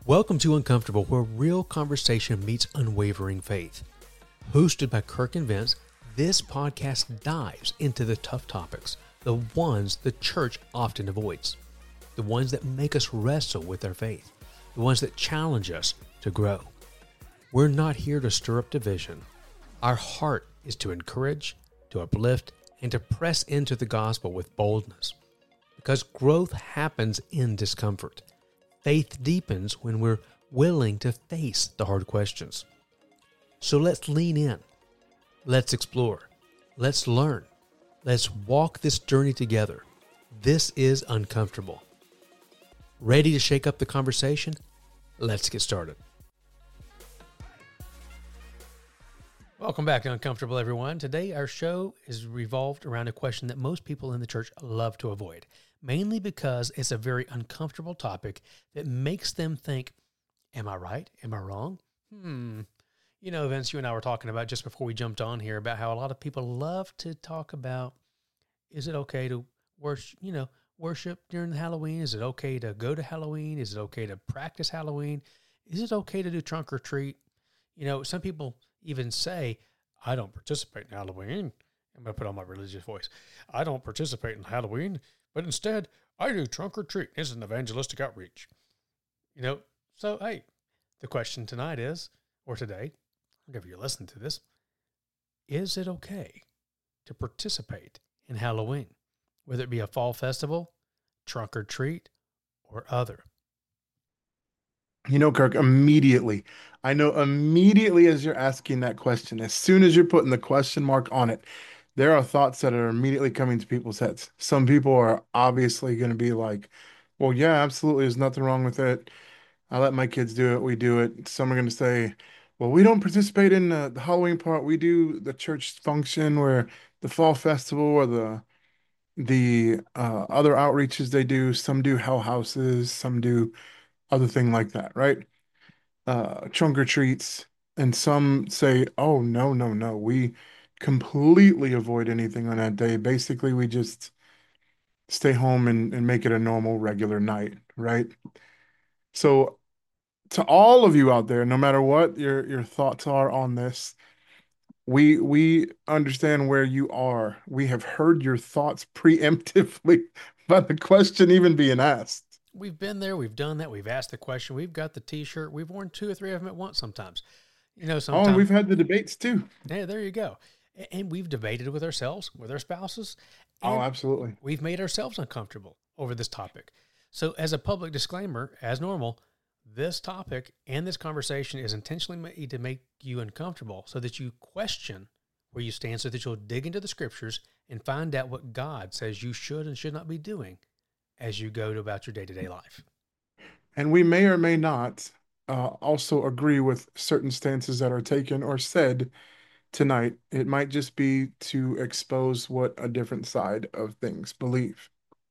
Welcome to Uncomfortable, where real conversation meets unwavering faith. Hosted by Kirk and Vince, this podcast dives into the tough topics, the ones the church often avoids, the ones that make us wrestle with our faith, the ones that challenge us to grow. We're not here to stir up division. Our heart is to encourage, to uplift, and to press into the gospel with boldness. Because growth happens in discomfort. Faith deepens when we're willing to face the hard questions. So let's lean in. Let's explore. Let's learn. Let's walk this journey together. This is Uncomfortable. Ready to shake up the conversation? Let's get started. Welcome back to Uncomfortable, everyone. Today, our show is revolved around a question that most people in the church love to avoid, mainly because it's a very uncomfortable topic that makes them think, am I right? Am I wrong? You know, Vince, you and I were talking about just before we jumped on here about how a lot of people love to talk about, is it okay to worship during Halloween? Is it okay to go to Halloween? Is it okay to practice Halloween? Is it okay to do trunk or treat? You know, some people even say, I don't participate in Halloween. I'm going to put on my religious voice. I don't participate in Halloween, but instead I do trunk or treat. It's an evangelistic outreach. You know, so hey, the question tonight is, or today, whenever you listen to this, is it okay to participate in Halloween, whether it be a fall festival, trunk or treat, or other? You know, Kirk, I know immediately as you're asking that question, as soon as you're putting the question mark on it, there are thoughts that are immediately coming to people's heads. Some people are obviously going to be like, well, yeah, absolutely. There's nothing wrong with it. I let my kids do it. We do it. Some are going to say, well, we don't participate in the Halloween part. We do the church function where the fall festival or the other outreaches they do. Some do hell houses. Some do other thing like that, right? Trunk or treats, and some say, "Oh, no, no, no, we completely avoid anything on that day. Basically, we just stay home and make it a normal, regular night, right?" So, to all of you out there, no matter what your thoughts are on this, we understand where you are. We have heard your thoughts preemptively by the question even being asked. We've been there. We've done that. We've asked the question. We've got the T-shirt. We've worn 2 or 3 of them at once sometimes. You know, Oh, and sometimes, we've had the debates too. yeah, there you go. And we've debated with ourselves, with our spouses, Oh, and absolutely. we've made ourselves uncomfortable over this topic. So as a public disclaimer, as normal, this topic and this conversation is intentionally made to make you uncomfortable so that you question where you stand, so that you'll dig into the scriptures and find out what God says you should and should not be doing as you go about your day-to-day life. And we may or may not also agree with certain stances that are taken or said tonight. It might just be to expose what a different side of things believe.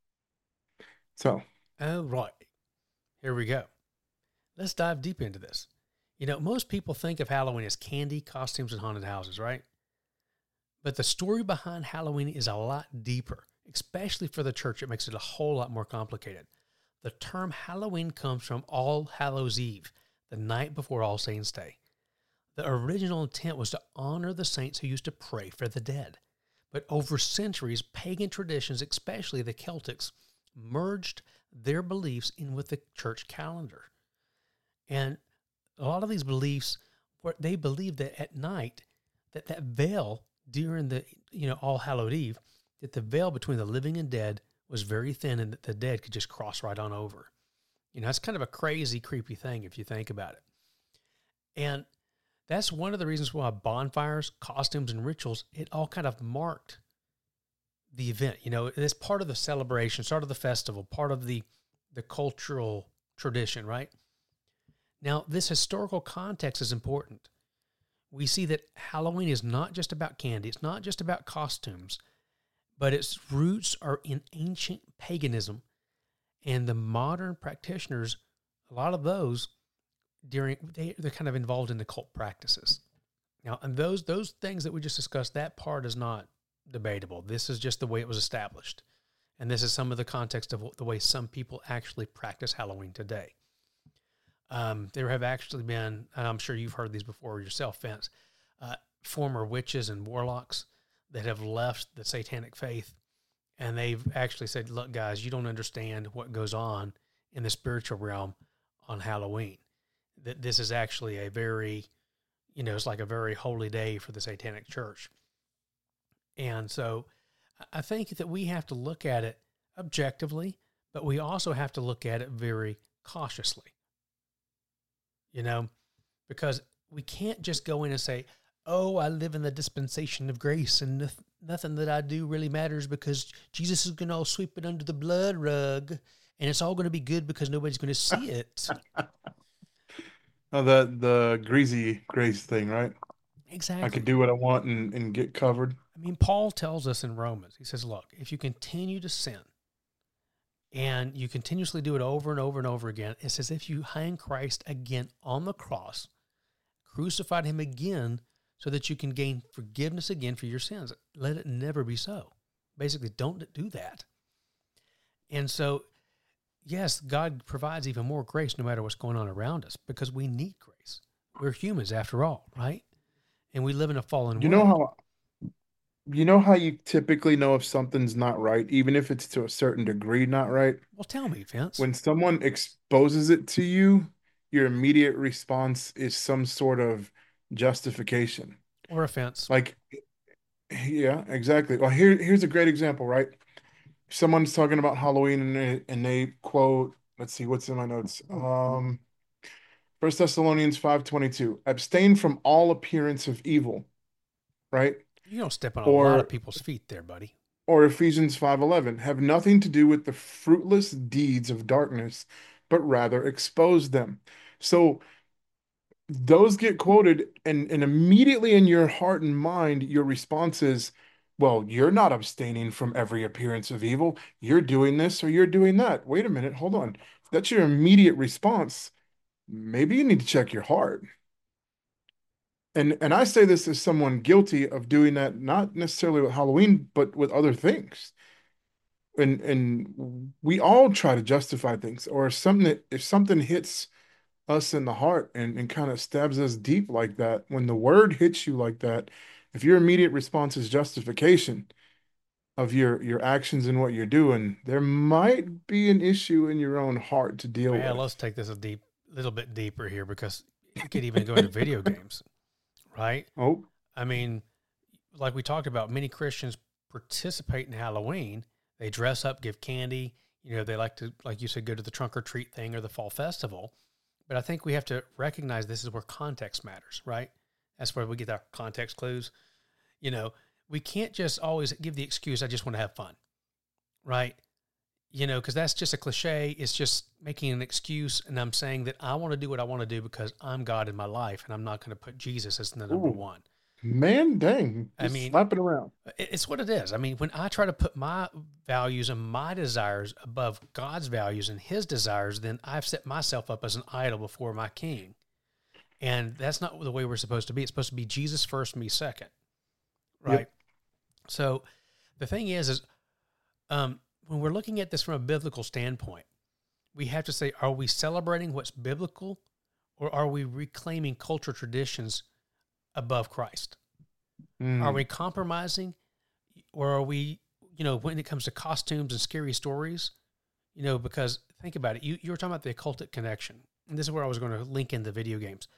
So, Oh, right. Here we go. Let's dive deep into this. You know, most people think of Halloween as candy, costumes, and haunted houses, right? But the story behind Halloween is a lot deeper, especially for the church. It makes it a whole lot more complicated. The term Halloween comes from All Hallows Eve, the night before All Saints' Day. The original intent was to honor the saints who used to pray for the dead. But over centuries, pagan traditions, especially the Celtics, merged their beliefs in with the church calendar. And a lot of these beliefs, they believed that at night, that veil during the, All Hallowed Eve, that the veil between the living and dead was very thin and that the dead could just cross right on over. You know, it's kind of a crazy, creepy thing if you think about it. And that's one of the reasons why bonfires, costumes, and rituals, it all kind of marked the event. You know, it's part of the celebration, part of the festival, part of the cultural tradition, right? Now, this historical context is important. We see that Halloween is not just about candy. It's not just about costumes, but its roots are in ancient paganism. And the modern practitioners, a lot of those, they're kind of involved in occult practices. Now, and those things that we just discussed, that part is not debatable. This is just the way it was established. And this is some of the context of the way some people actually practice Halloween today. There have actually been, and I'm sure you've heard these before yourself, Vince, former witches and warlocks that have left the satanic faith, and they've actually said, "Look, guys, you don't understand what goes on in the spiritual realm on Halloween. That this is actually a very, it's like a very holy day for the Satanic Church." And so, I think that we have to look at it objectively, but we also have to look at it very cautiously. You know, because we can't just go in and say, "Oh, I live in the dispensation of grace and nothing that I do really matters because Jesus is going to sweep it under the blood rug and it's all going to be good because nobody's going to see it." Oh, the greasy grace thing, right? I could Exactly. do what I want and get covered. I mean, Paul tells us in Romans, he says, "Look, if you continue to sin and you continuously do it over and over and over again, it's as if you hang Christ again on the cross, crucified him again so that you can gain forgiveness again for your sins. Let it never be so." Basically, don't do that. And so, yes, God provides even more grace no matter what's going on around us because we need grace. We're humans after all, right? And we live in a fallen You know world. how you know how you typically know if something's not right, even if it's to a certain degree not right? Well, tell me, Vince, When someone exposes it to you, your immediate response is some sort of justification. or offense. Like, yeah, exactly. Well, here's a great example, right? Someone's talking about Halloween and they quote, let's see, what's in my notes? First Thessalonians 5:22, abstain from all appearance of evil, right? You don't step on a lot of Or people's feet there, buddy. or Ephesians 5:11, have nothing to do with the fruitless deeds of darkness, but rather expose them. So those get quoted, and immediately in your heart and mind, your response is, well, you're not abstaining from every appearance of evil. You're doing this or you're doing that. Wait a minute, hold on. If that's your immediate response, maybe you need to check your heart. And I say this as someone guilty of doing that, not necessarily with Halloween, but with other things. And we all try to justify things, or something that if something hits us in the heart and kind of stabs us deep like that, when the word hits you like that, if your immediate response is justification of your actions and what you're doing, there might be an issue in your own heart to deal Well, with. let's take this a little bit deeper here because it could even go into video games, right? Oh, I mean, like we talked about, many Christians participate in Halloween. They dress up, give candy. They like to, like you said, go to the trunk or treat thing or the fall festival. But I think we have to recognize this is where context matters, right? That's where we get our context clues. You know, we can't just always give the excuse, "I just want to have fun," right? Because that's just a cliche. It's just making an excuse. And I'm saying that I want to do what I want to do because I'm God in my life and I'm not going to put Jesus as the number ooh, one. man, dang, I just mean, slapping around. it's what it is. I mean, when I try to put my values and my desires above God's values and his desires, then I've set myself up as an idol before my king. And that's not the way we're supposed to be. It's supposed to be Jesus first, me second, Yep. right? So the thing is when we're looking at this from a biblical standpoint, we have to say, are we celebrating what's biblical or are we reclaiming culture traditions above Christ? Are we Mm, compromising or are we, when it comes to costumes and scary stories, because think about it, you were talking about the occultic connection. And this is where I was going to link in the video games.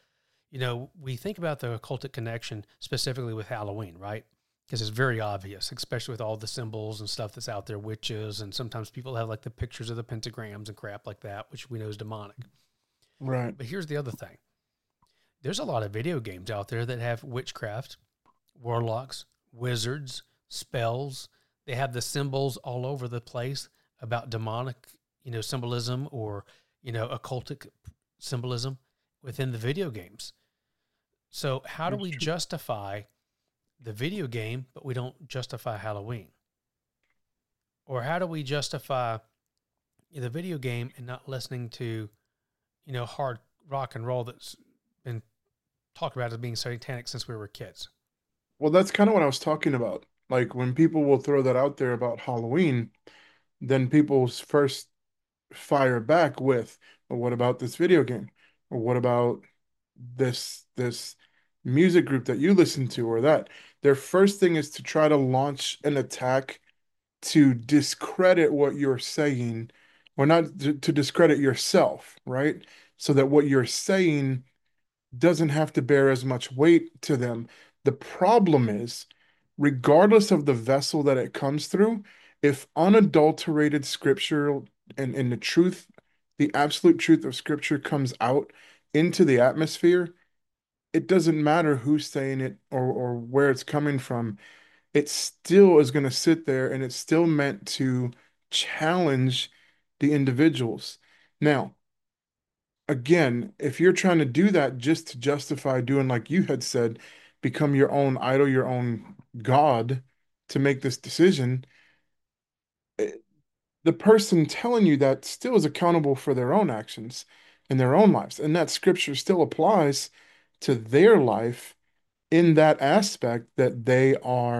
We think about the occultic connection specifically with Halloween, right? Because it's very obvious, especially with all the symbols and stuff that's out there, witches, and sometimes people have like the pictures of the pentagrams and crap like that, which we know is demonic. right. But here's the other thing. There's a lot of video games out there that have witchcraft, warlocks, wizards, spells. They have the symbols all over the place about demonic, symbolism or, occultic symbolism within the video games. So how do That's we true. justify the video game, but we don't justify Halloween? Or how do we justify the video game and not listening to, hard rock and roll that's been talked about as being satanic since we were kids? Well, that's kind of what I was talking about. Like when people will throw that out there about Halloween, then people's first fire back with, well, what about this video game? Or what about this music group that you listen to or that? Their first thing is to try to launch an attack to discredit what you're saying, or not to discredit yourself, right? So that what you're saying doesn't have to bear as much weight to them. The problem is, regardless of the vessel that it comes through, if unadulterated scripture and the truth, the absolute truth of scripture comes out into the atmosphere, it doesn't matter who's saying it or where it's coming from. It still is going to sit there and it's still meant to challenge the individuals. Now, again, if you're trying to do that just to justify doing like you had said, become your own idol, your own God to make this decision, eh, the person telling you that still is accountable for their own actions in their own lives. And that scripture still applies to their life in that aspect that they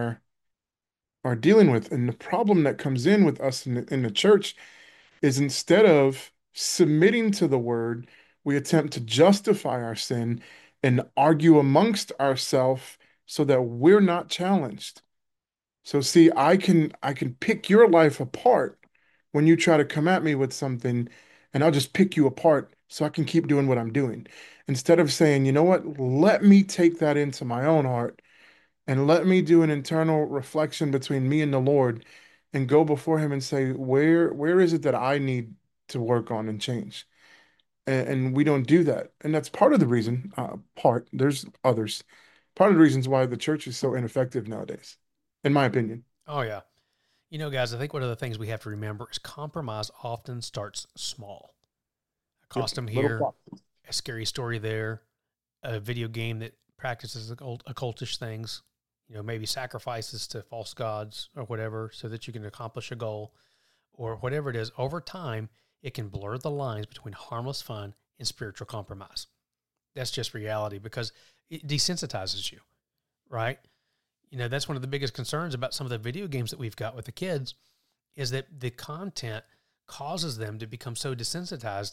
are dealing with. And the problem that comes in with us in the church is instead of submitting to the word, we attempt to justify our sin and argue amongst ourselves so that we're not challenged. So see, I can pick your life apart when you try to come at me with something, and I'll just pick you apart so I can keep doing what I'm doing. Instead of saying, you know what, let me take that into my own heart and let me do an internal reflection between me and the Lord and go before him and say, where is it that I need to work on and change? And we don't do that. And that's part of the reason, there's others, part of the reasons why the church is so ineffective nowadays, in my opinion. Oh, yeah. You know, guys, I think one of the things we have to remember is compromise often starts small. A Yep. costume Little here, plot. a scary story there, a video game that practices occultish things, you know, maybe sacrifices to false gods or whatever so that you can accomplish a goal or whatever it is. Over time, it can blur the lines between harmless fun and spiritual compromise. That's just reality because it desensitizes you, right? You know, that's one of the biggest concerns about some of the video games that we've got with the kids is that the content causes them to become so desensitized.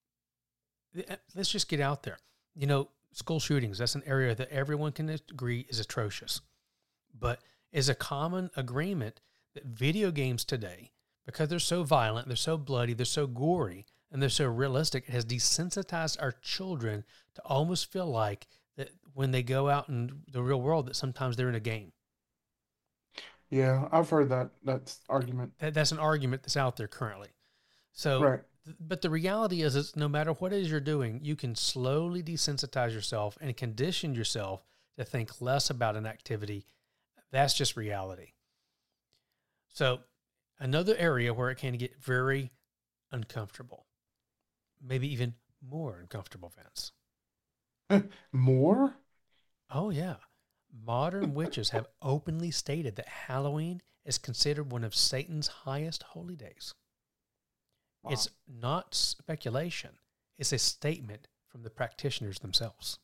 Let's just get out there. You know, school shootings, that's an area that everyone can agree is atrocious. But is a common agreement that video games today, because they're so violent, they're so bloody, they're so gory, and they're so realistic, it has desensitized our children to almost feel like that when they go out in the real world, that sometimes they're in a game. Yeah, I've heard that's argument. That's an argument that's out there currently. So, Right. but the reality is no matter what it is you're doing, you can slowly desensitize yourself and condition yourself to think less about an activity. That's just reality. So, another area where it can get very uncomfortable, maybe even more uncomfortable, Vince. More? Oh, yeah. Modern witches have openly stated that Halloween is considered one of Satan's highest holy days. Wow. It's not speculation, it's a statement from the practitioners themselves.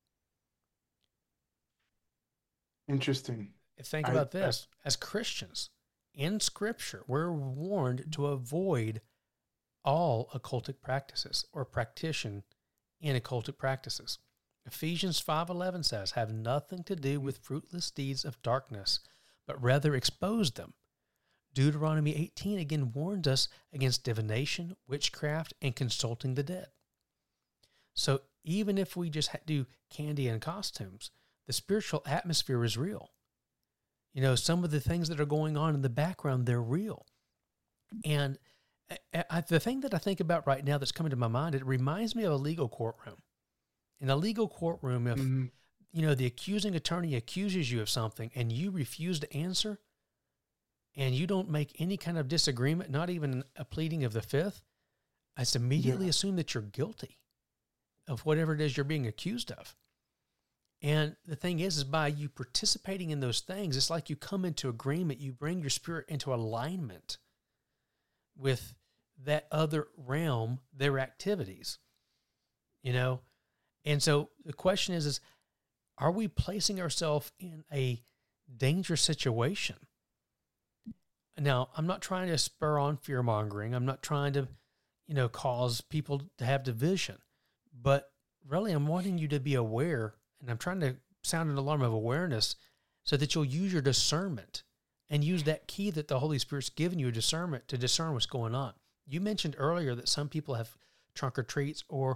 Interesting. Think I, about this. As Christians, in Scripture, we're warned to avoid all occultic practices or practitioner in occultic practices. Ephesians 5:11 says, have nothing to do with fruitless deeds of darkness, but rather expose them. Deuteronomy 18 again warns us against divination, witchcraft, and consulting the dead. So even if we just do candy and costumes, the spiritual atmosphere is real. You know, some of the things that are going on in the background, they're real. And the thing that I think about right now that's coming to my mind, it reminds me of a legal courtroom. In a legal courtroom, if, you know, the accusing attorney accuses you of something and you refuse to answer and you don't make any kind of disagreement, not even a pleading of the fifth, it's immediately assumed that you're guilty of whatever it is you're being accused of. And the thing is by you participating in those things, it's like you come into agreement, you bring your spirit into alignment with that other realm, their activities, you know? And so the question is are we placing ourselves in a dangerous situation? Now, I'm not trying to spur on fear mongering. I'm not trying to, you know, cause people to have division. But really, I'm wanting you to be aware, and I'm trying to sound an alarm of awareness so that you'll use your discernment and use that key that the Holy Spirit's given you, discernment, to discern what's going on. You mentioned earlier that some people have trunk or treats or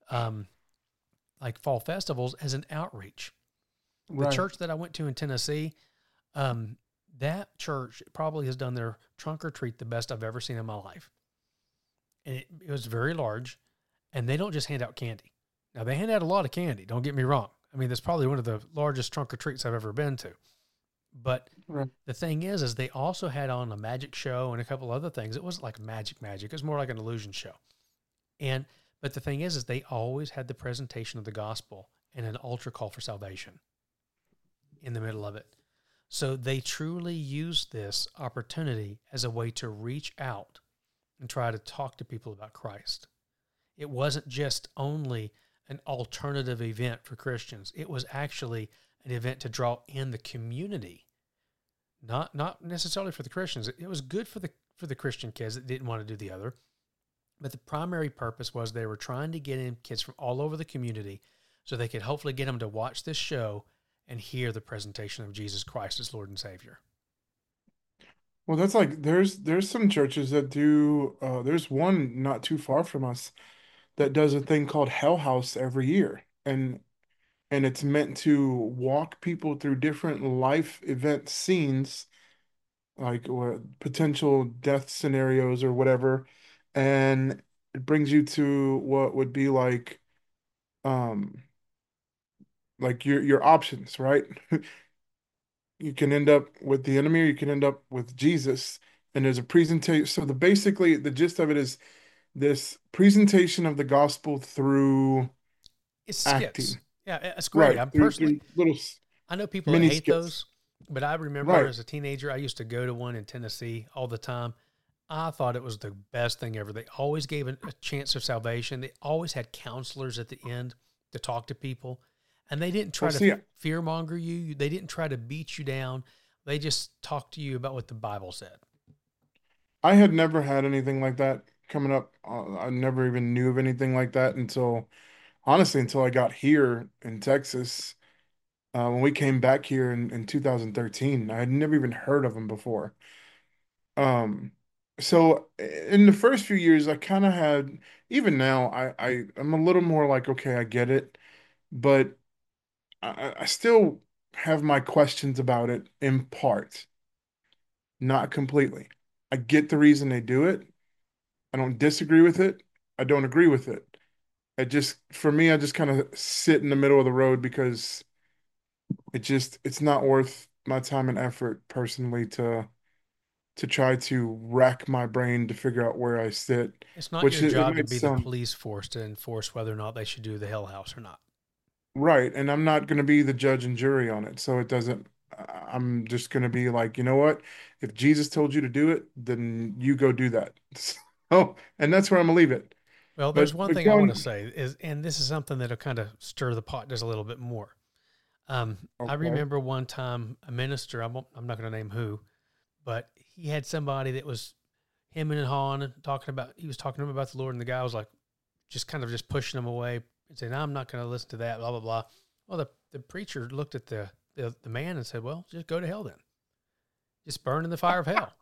like fall festivals as an outreach. The Right. church that I went to in Tennessee, that church probably has done their trunk or treat the best I've ever seen in my life. And it was very large, and they don't just hand out candy. Now, they hand out a lot of candy, don't get me wrong. I mean, that's probably one of the largest trunk or treats I've ever been to. But Right. the thing is they also had on a magic show and a couple other things. It wasn't like magic. It was more like an illusion show. But the thing is they always had the presentation of the gospel and an altar call for salvation in the middle of it. So they truly used this opportunity as a way to reach out and try to talk to people about Christ. It wasn't just only an alternative event for Christians. It was actually an event to draw in the community, not necessarily for the Christians. It was good for the Christian kids that didn't want to do the other. But the primary purpose was they were trying to get in kids from all over the community so they could hopefully get them to watch this show and hear the presentation of Jesus Christ as Lord and Savior. Well, that's like there's some churches that do there's one not too far from us that does a thing called Hell House every year. And it's meant to walk people through different life event scenes, like what potential death scenarios or whatever, and it brings you to what would be um like your options, right? You can end up with the enemy or you can end up with Jesus. And there's a presentation. So basically the gist of it is this presentation of the gospel through It's skits. acting, Yeah, it's great. right? I'm Through personally, through little I know people that mini hate skits, those, but I remember right? as a teenager, I used to go to one in Tennessee all the time. I thought it was the best thing ever. They always gave a chance of salvation. They always had counselors at the end to talk to people. And they didn't Well, try to see, fear monger you. They didn't try to beat you down. They just talked to you about what the Bible said. I had never had anything like that coming up. I never even knew of anything like that until, honestly, until I got here in Texas. When we came back here in 2013, I had never even heard of them before. Um, so in the first few years, I kind of had, even now, I'm a little more like, okay, I get it, but I still have my questions about it in part, not completely. I get the reason they do it. I don't disagree with it. I don't agree with it. For me, I just kind of sit in the middle of the road because it's not worth my time and effort personally to try to rack my brain to figure out where I sit, It's not which your it job to might be the sound police force to enforce whether or not they should do the Hell House or not. right. And I'm not going to be the judge and jury on it. So it doesn't, I'm just going to be like, you know what? If Jesus told you to do it, then you go do that. So, and that's where I'm gonna leave it. Well, there's one But thing I want to going, say is, and this is something that'll kind of stir the pot just a little bit more. I okay. remember one time a minister, I'm not going to name who, but he had somebody that was him and hawing and he was talking to him about the Lord, and the guy was like, just kind of just pushing him away and saying, I'm not going to listen to that, blah, blah, blah. Well, the preacher looked at the man and said, well, just go to hell then. Just burn in the fire of hell.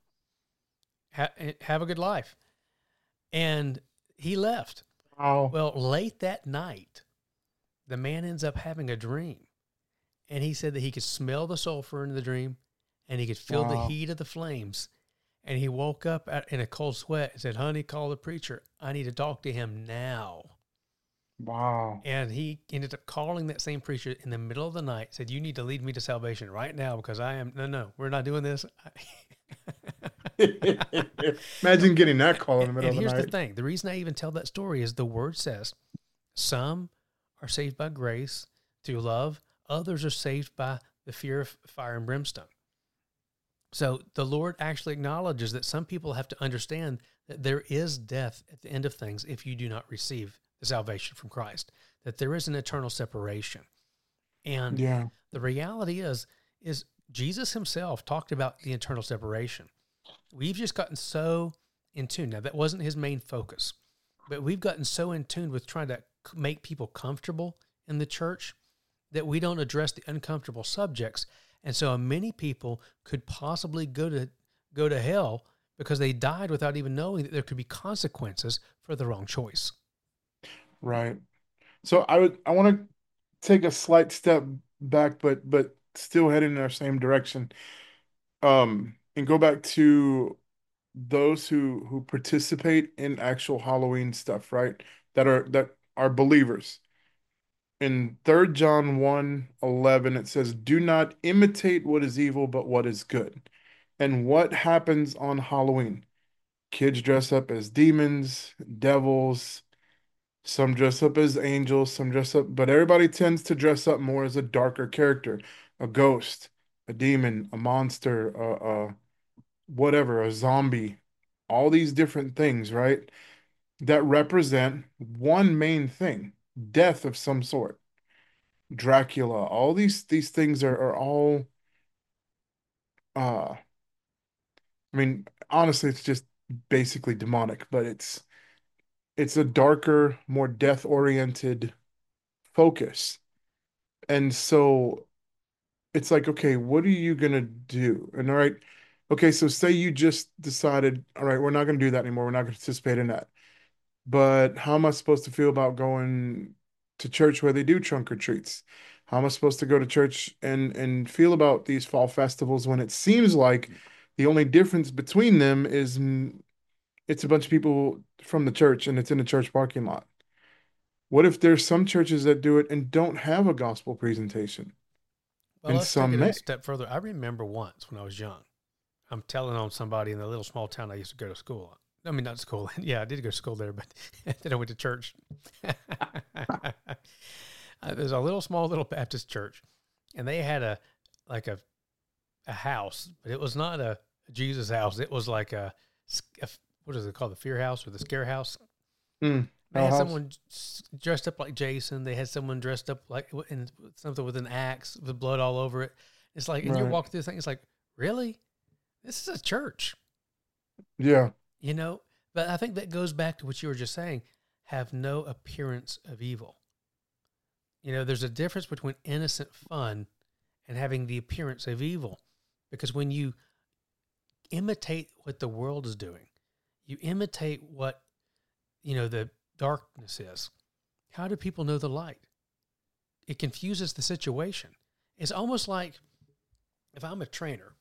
Have a good life. And he left. Wow. Well, late that night, the man ends up having a dream. And he said that he could smell the sulfur in the dream and he could feel the Wow. heat of the flames. And he woke up in a cold sweat and said, honey, call the preacher. I need to talk to him now. Wow. And he ended up calling that same preacher in the middle of the night, said, you need to lead me to salvation right now because no, we're not doing this. Imagine getting that call in the middle And of the here's the night. thing. The reason I even tell that story is the word says some are saved by grace through love. Others are saved by the fear of fire and brimstone. So the Lord actually acknowledges that some people have to understand that there is death at the end of things if you do not receive the salvation from Christ, that there is an eternal separation. And Yeah. the reality is Jesus himself talked about the eternal separation. We've just gotten so in tune. Now, that wasn't his main focus, but we've gotten so in tune with trying to make people comfortable in the church, that we don't address the uncomfortable subjects. And so many people could possibly go to hell because they died without even knowing that there could be consequences for the wrong choice. Right. So I want to take a slight step back, but still heading in our same direction. And go back to those who participate in actual Halloween stuff, right? That are believers. In 3rd John 1:11, it says, "Do not imitate what is evil, but what is good." And what happens on Halloween? Kids dress up as demons, devils, some dress up as angels, some dress up, but everybody tends to dress up more as a darker character, a ghost, a demon, a monster, whatever, a zombie, all these different things, right? That represent one main thing, death of some sort. Dracula, all these things are all uh I mean, honestly, it's just basically demonic, but it's a darker, more death-oriented focus. And so it's like, okay, what are you gonna do? And all right, okay, so say you just decided, all right, we're not gonna do that anymore. We're not gonna participate in that. But how am I supposed to feel about going to church where they do trunk or treats? How am I supposed to go to church and feel about these fall festivals when it seems like the only difference between them is it's a bunch of people from the church and it's in a church parking lot? What if there's some churches that do it and don't have a gospel presentation, Well, and let's take some it a may? step further. I remember once when I was young, I'm telling on somebody in the little small town I used to go to school. I mean, not school. Yeah, I did go to school there, but then I went to church. There's a little small little Baptist church, and they had like a house, but it was not a Jesus house. It was like a what is it called, the fear house or the scare house? Mm, They Hell had House. someone dressed up like Jason. They had someone dressed up like in something with an axe with blood all over it. It's like, and you're Right. walking through the thing. It's like, really, this is a church, Yeah. you know. But I think that goes back to what you were just saying. Have no appearance of evil. There's a difference between innocent fun and having the appearance of evil, because when you imitate what the world is doing, you imitate what the darkness is. How do people know the light? It confuses the situation. It's almost like if I'm a trainer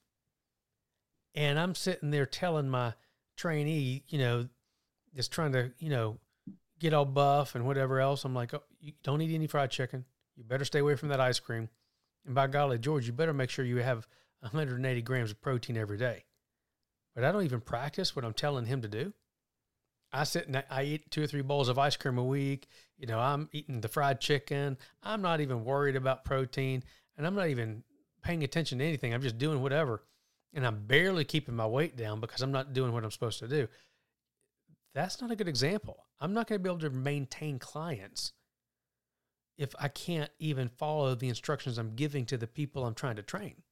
and I'm sitting there telling my trainee, just trying to, get all buff and whatever else. I'm like, oh, you don't eat any fried chicken. You better stay away from that ice cream. And by golly, George, you better make sure you have 180 grams of protein every day. But I don't even practice what I'm telling him to do. I sit and I eat 2 or 3 bowls of ice cream a week. I'm eating the fried chicken. I'm not even worried about protein, and I'm not even paying attention to anything. I'm just doing whatever, and I'm barely keeping my weight down because I'm not doing what I'm supposed to do. That's not a good example. I'm not going to be able to maintain clients if I can't even follow the instructions I'm giving to the people I'm trying to train.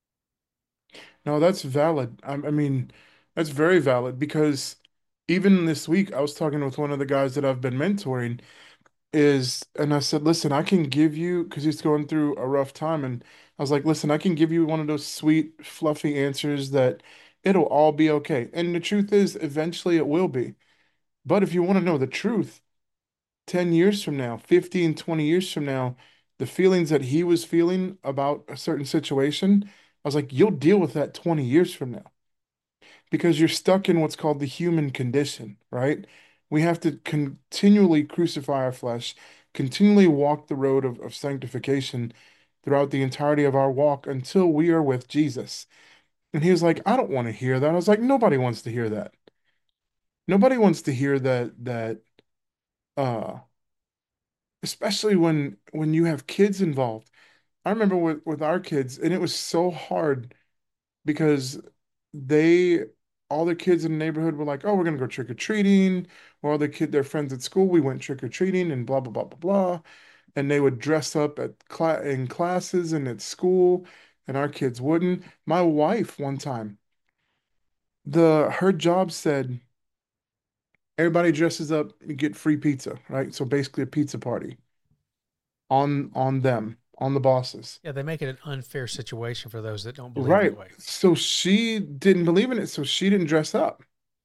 No, that's valid. I mean, that's very valid because even this week, I was talking with one of the guys that I've been mentoring, and I said, listen, I can give you, because he's going through a rough time, and I was like, listen, I can give you one of those sweet, fluffy answers that it'll all be okay. And the truth is, eventually it will be. But if you want to know the truth, 10 years from now, 15, 20 years from now, the feelings that he was feeling about a certain situation, I was like, you'll deal with that 20 years from now because you're stuck in what's called the human condition, right? We have to continually crucify our flesh, continually walk the road of sanctification throughout the entirety of our walk until we are with Jesus. And he was like, I don't want to hear that. I was like, nobody wants to hear that. Nobody wants to hear that uh especially when you have kids involved. I remember with our kids, and it was so hard because they all the kids in the neighborhood were like, "Oh, we're gonna go trick or treating," or all their friends at school, we went trick or treating, and blah blah blah blah blah. And they would dress up in classes and at school, and our kids wouldn't. My wife one time, the her job said Everybody dresses up, you get free pizza, right? So basically a pizza party on them, on the bosses. Yeah, they make it an unfair situation for those that don't believe that Right. way. So she didn't believe in it, so she didn't dress up.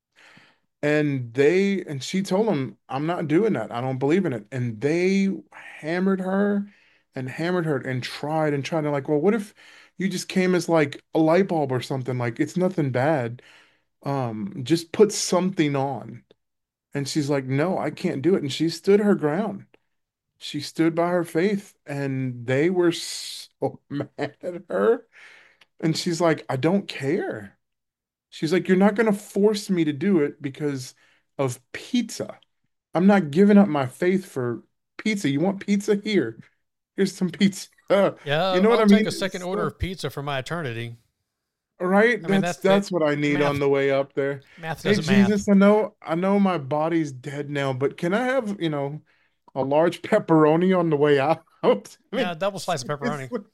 And she told them, I'm not doing that. I don't believe in it. And they hammered her and tried and tried. And like, well, what if you just came as like a light bulb or something? Like it's nothing bad. Just put something on. And she's like, no, I can't do it. And she stood her ground. She stood by her faith, and they were so mad at her. And she's like, I don't care. She's like, you're not going to force me to do it because of pizza. I'm not giving up my faith for pizza. You want pizza? Here. Here's some pizza. You Yeah, know what I'll I take mean? a second order of pizza for my eternity. Right? I mean, That's what I need math. on the way up there. Math Hey doesn't math. Jesus, I know my body's dead now, but can I have, a large pepperoni on the way out? I Yeah, mean, double slice of pepperoni. seriously.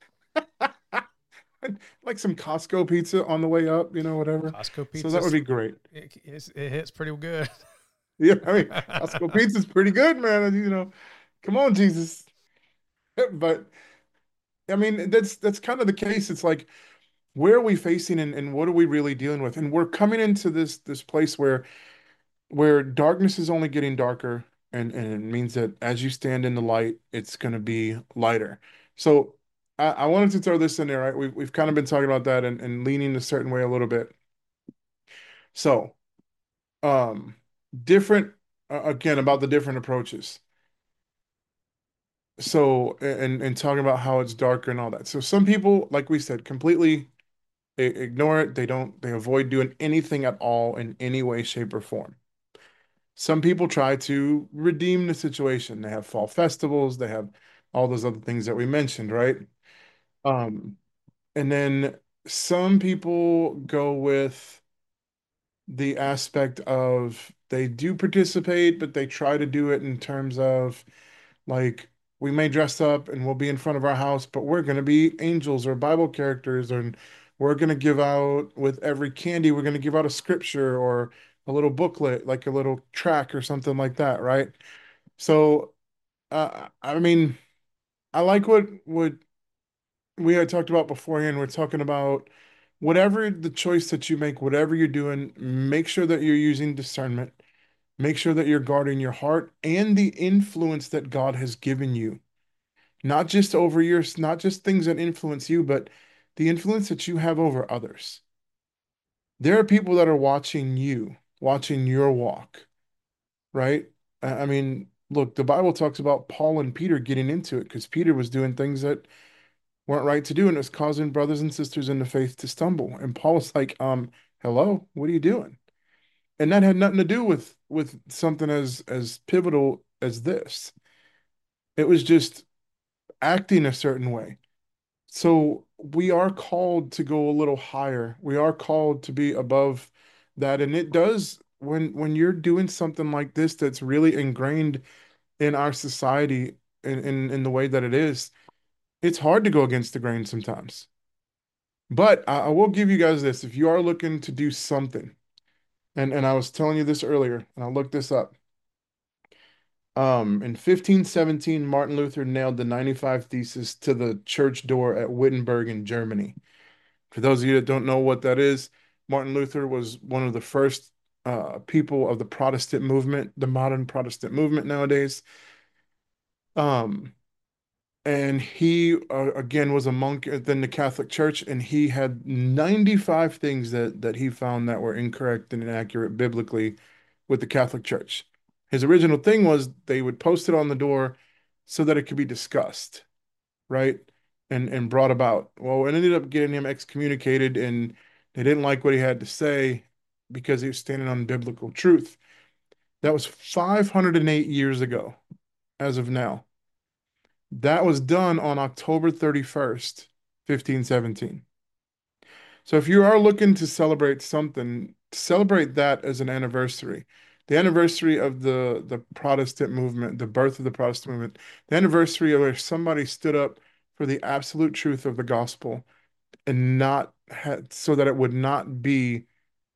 Like some Costco pizza on the way up, whatever. Costco So that would pizza, be great. it hits pretty good. Yeah, I mean, Costco pizza's pretty good, man. Come on, Jesus. But I mean, that's kind of the case. It's like, where are we facing and what are we really dealing with? And we're coming into this place where darkness is only getting darker, and it means that as you stand in the light, it's going to be lighter. So I wanted to throw this in there, right? We've kind of been talking about that and leaning a certain way a little bit. So, um, different, again, about the different approaches. So, and talking about how it's darker and all that. So some people, like we said, completely ignore it. They avoid doing anything at all in any way, shape, or form. Some people try to redeem the situation. They have fall festivals, they have all those other things that we mentioned, right? Um, and then some people go with the aspect of they do participate, but they try to do it in terms of like, we may dress up and we'll be in front of our house, but we're going to be angels or Bible characters, and we're going to give out with every candy, we're going to give out a scripture or a little booklet, like a little track or something like that, right? So, I mean, I like what we had talked about beforehand. We're talking about whatever the choice that you make, whatever you're doing, make sure that you're using discernment. Make sure that you're guarding your heart and the influence that God has given you, not just over years, not just things that influence you, but the influence that you have over others. There are people that are watching you, watching your walk, right? I mean, look, the Bible talks about Paul and Peter getting into it because Peter was doing things that weren't right to do, and it was causing brothers and sisters in the faith to stumble. And Paul was like, hello, what are you doing? And that had nothing to do with something as pivotal as this. It was just acting a certain way. So we are called to go a little higher. We are called to be above that. And it does, when you're doing something like this that's really ingrained in our society in the way that it is, it's hard to go against the grain sometimes. But I will give you guys this. If you are looking to do something, and I was telling you this earlier, and I looked this up. In 1517, Martin Luther nailed the 95 Thesis to the church door at Wittenberg in Germany. For those of you that don't know what that is, Martin Luther was one of the first people of the Protestant movement, the modern Protestant movement nowadays. Um, and he, again, was a monk within the Catholic Church, and he had 95 things that he found that were incorrect and inaccurate biblically with the Catholic Church. His original thing was they would post it on the door so that it could be discussed, right? And brought about. Well, it ended up getting him excommunicated, and they didn't like what he had to say because he was standing on biblical truth. That was 508 years ago, as of now. That was done on October 31st, 1517. So if you are looking to celebrate something, celebrate that as an anniversary. The anniversary of the Protestant movement, the birth of the Protestant movement, the anniversary of where somebody stood up for the absolute truth of the gospel and not had so that it would not be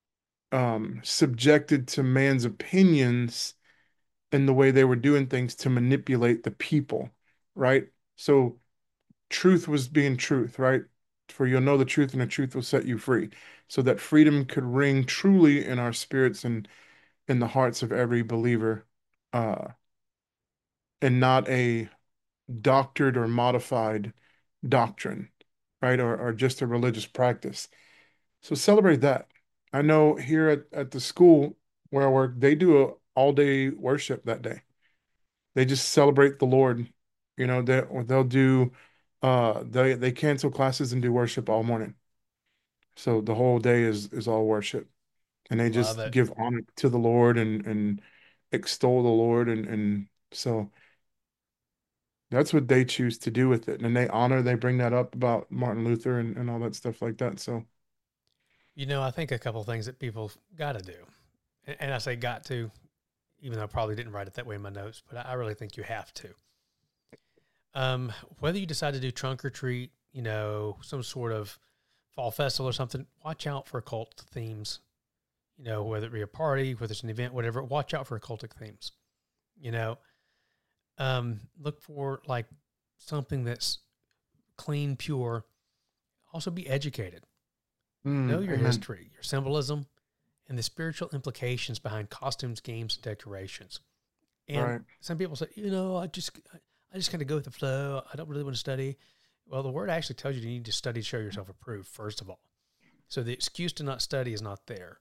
subjected to man's opinions and the way they were doing things to manipulate the people, right? So truth was being truth, right? For you'll know the truth, and the truth will set you free. So that freedom could ring truly in our spirits and in the hearts of every believer, uh, and not a doctored or modified doctrine, right? Or just a religious practice. So celebrate that. I know here at the school where I work, they do a all day worship that day. They just celebrate the Lord. You know, they'll do they cancel classes and do worship all morning. So the whole day is all worship. And they Love just it. give honor to the Lord and extol the Lord and so that's what they choose to do with it. And they honor, they bring that up about Martin Luther and all that stuff like that. So I think a couple of things that people got to do, and I say got to, even though I probably didn't write it that way in my notes, but I really think you have to. Whether you decide to do trunk or treat, some sort of fall festival or something, watch out for occult themes. Whether it be a party, whether it's an event, whatever, watch out for occultic themes. Look for like something that's clean, pure. Also be educated. Know your amen. history, your symbolism, and the spiritual implications behind costumes, games, and decorations. And Right. some people say, I just kind of go with the flow. I don't really want to study. Well, the word actually tells you need to study to show yourself approved, first of all. So the excuse to not study is not there.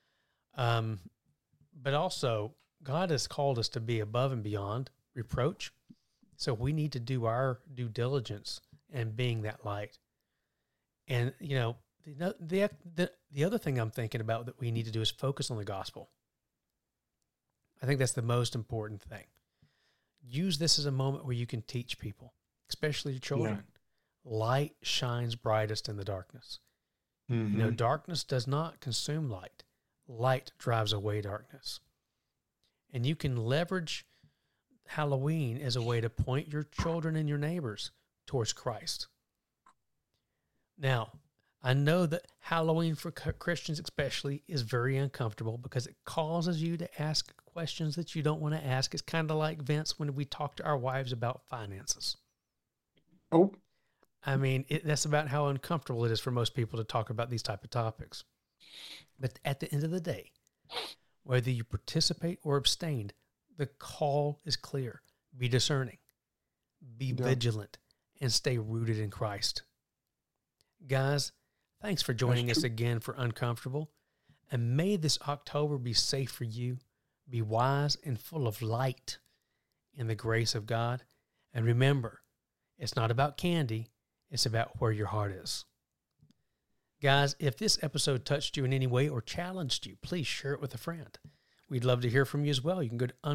But also, God has called us to be above and beyond reproach. So we need to do our due diligence in being that light. And, the other thing I'm thinking about that we need to do is focus on the gospel. I think that's the most important thing. Use this as a moment where you can teach people, especially your children. Yeah. Light shines brightest in the darkness. Mm-hmm. Darkness does not consume light. Light drives away darkness. And you can leverage Halloween as a way to point your children and your neighbors towards Christ. Now, I know that Halloween for Christians especially is very uncomfortable because it causes you to ask questions that you don't want to ask. It's kind of like, Vince, when we talk to our wives about finances. Oh. I mean, that's about how uncomfortable it is for most people to talk about these type of topics. But at the end of the day, whether you participate or abstain, the call is clear. Be discerning, be vigilant, and stay rooted in Christ. Guys, thanks for joining us again for Uncomfortable. And may this October be safe for you, be wise and full of light in the grace of God. And remember, it's not about candy, it's about where your heart is. Guys, if this episode touched you in any way or challenged you, please share it with a friend. We'd love to hear from you as well. You can go to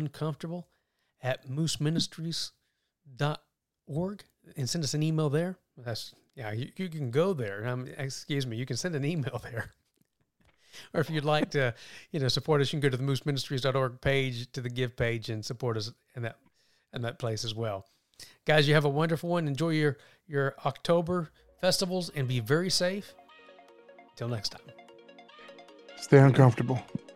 uncomfortable@mooseministries.org and send us an email there. You can go there. You can send an email there. Or if you'd like to, support us, you can go to the mooseministries.org page, to the give page, and support us in that place as well. Guys, you have a wonderful one. Enjoy your October festivals and be very safe. Till next time. Stay uncomfortable.